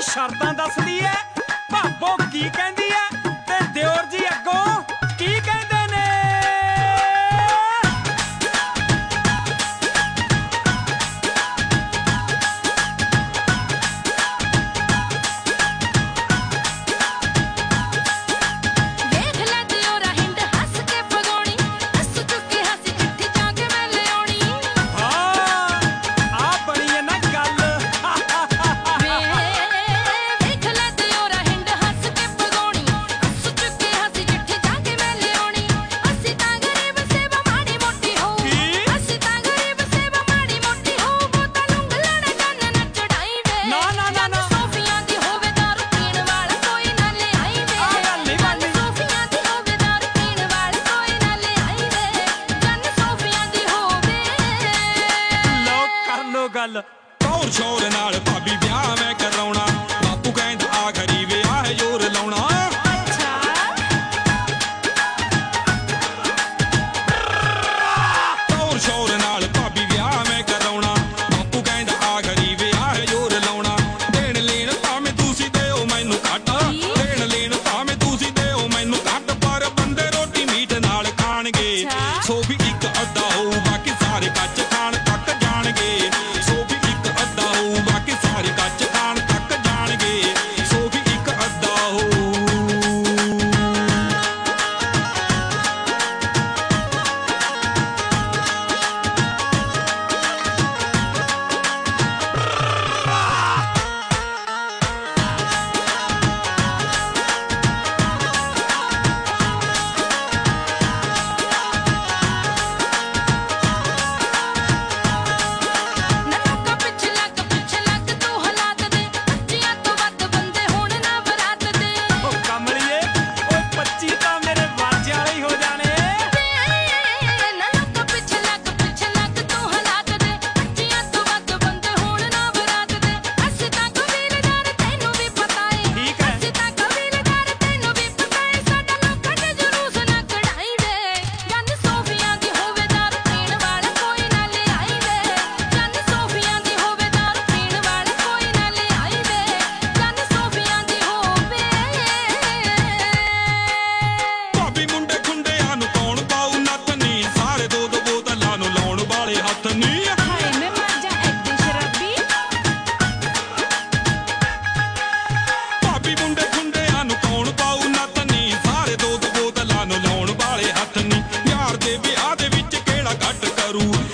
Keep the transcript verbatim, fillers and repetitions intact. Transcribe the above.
शर्तां दसदी है भाबो की कहंदी है ते दियोर जी अगों की कहंदे ने। गल शोर शोर नाल भाभी ब्याह मैं कराउणा बापू कहंदा आखरी विआह जोर लाउणा। शोर शोर नाल भाभी ब्याह मैं कराउणा बापू कहंदा आखरी विआह जोर लाउणा। देण लेण भावें तुसी देओ मैनू घट देण लेण भावें तुसी देओ मैनू घट पर बंदे रोटी मीट नाल खाणगे सो भी इक अद्धा होऊ बाकी सारे कच्च खाण तक जाणगे। यार दे विआह दे विच केड़ा घट करू